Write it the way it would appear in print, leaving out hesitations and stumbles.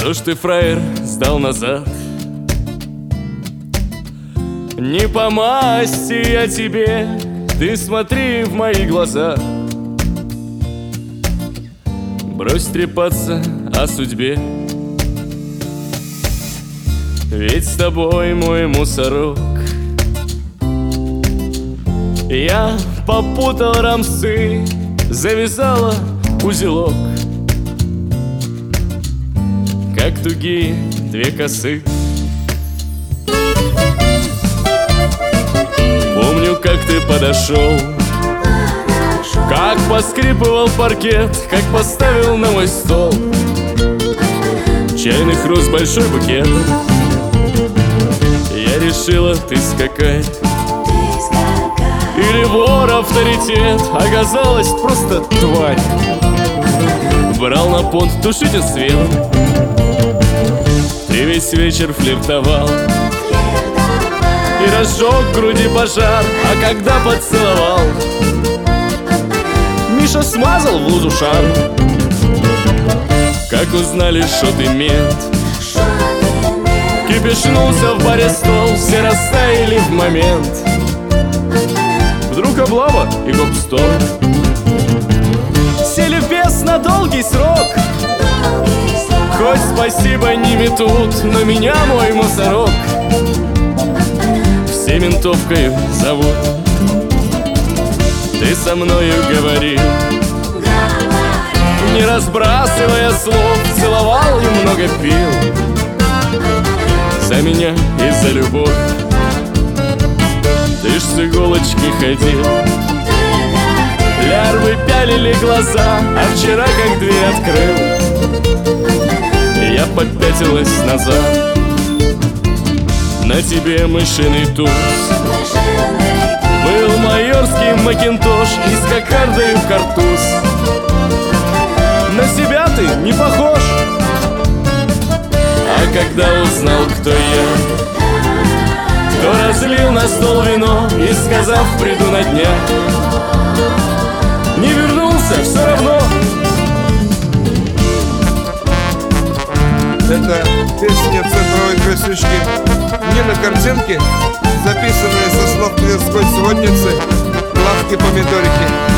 Что ж ты, фраер, сдал назад? Не по масти я тебе, ты смотри в мои глаза. Брось трепаться о судьбе, ведь с тобой мой мусорок. Я попутал рамсы, завязала узелок, как тугие две косы. Помню, как ты подошел, как поскрипывал паркет, как поставил на мой стол чайных роз большой букет. Я решила, ты скакать или вор авторитет, оказалась просто тварь. Брал на понт тушитель свет, ты весь вечер флиртовал и разжег в груди пожар. А когда поцеловал, Миша смазал в лузу шар. Как узнали, что ты мент, кипишнулся в баре стол, все растаяли в момент. Вдруг облава и гоп-стоп, сели в бес на долгий срок. Хоть спасибо не метут, но меня мой мусорок все ментовкою зовут. Ты со мною говорил, не разбрасывая слов, целовал и много пил за меня и за любовь. Ты ж с иголочки ходил, лярвы пялили глаза, а вчера как дверь открыл, я попятилась назад. На тебе мышиный туз, был майорский макинтош и с кокардою картуз. На себя ты не похож. А когда узнал, кто я, кто разлил на стол вино и, сказав, приду на днях, не вернулся все равно. Это песня центровой красючки Нины Картинки, записанная со слов тверской сводницы Лавки Помидорики.